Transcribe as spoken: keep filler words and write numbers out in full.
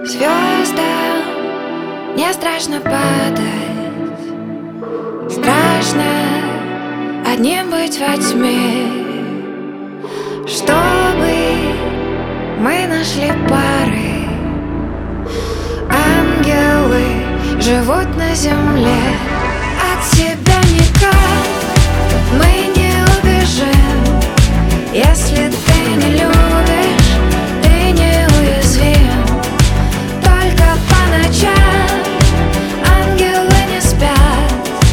Звездам не страшно падать, страшно одним быть во тьме. Чтобы мы нашли пары, ангелы живут на земле. От тебя никак мы не убежим, если ты не любишь.